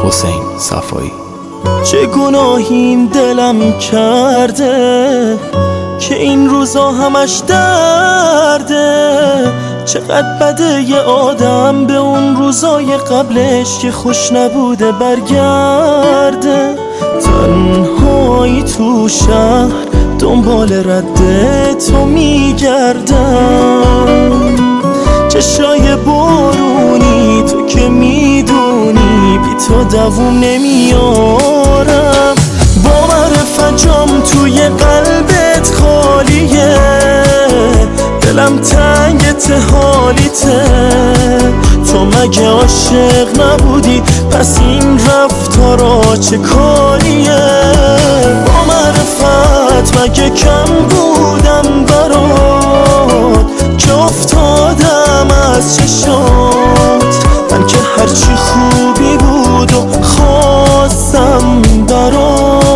حسین صفایی. چه گناهی دلم کرده که این روزا همش درده، چقدر بده یه آدم به اون روزای قبلش که خوش نبوده برگرده. تنهایی تو شهر دنبال رد تو میگردم، چشای بارونی تو که میدونی بی تو دووم نمیارم. با معرفت جام توی قلبت خالیه، دلم تنگت حالیته. تو مگه عاشق نبودی؟ پس این رفتارا چه کاریه؟ با معرفت مگه کم بودم برات که افتادم از چشات؟ من که هرچی خوبی بود و خواستم برات.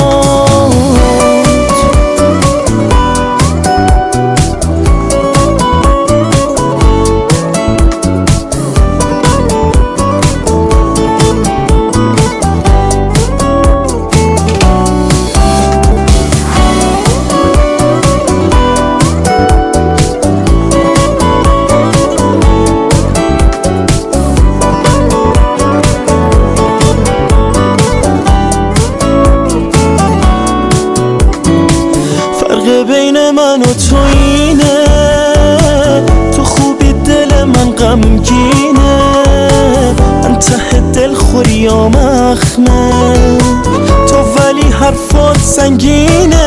بین من و تو اینه، تو خوبی دل من غمگینه، من ته دل خوریام اخمه، تو ولی حرفات سنگینه.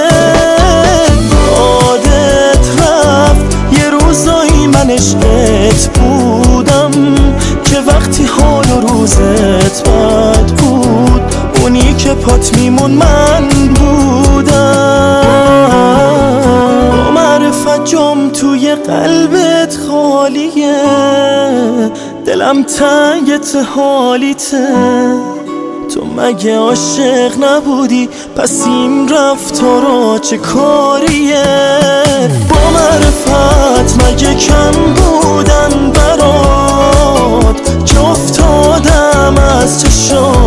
یادت رفت یه روزایی من عشقت بودم که وقتی حال و روزت بد بود، اونی که پات میمون من بودم. جام توی قلبت خالیه، دلم تنگت حالیته. تو مگه عاشق نبودی؟ پس این رفتارا چه کاریه؟ با معرفت مگه کم بودن برات که افتادم از چشات؟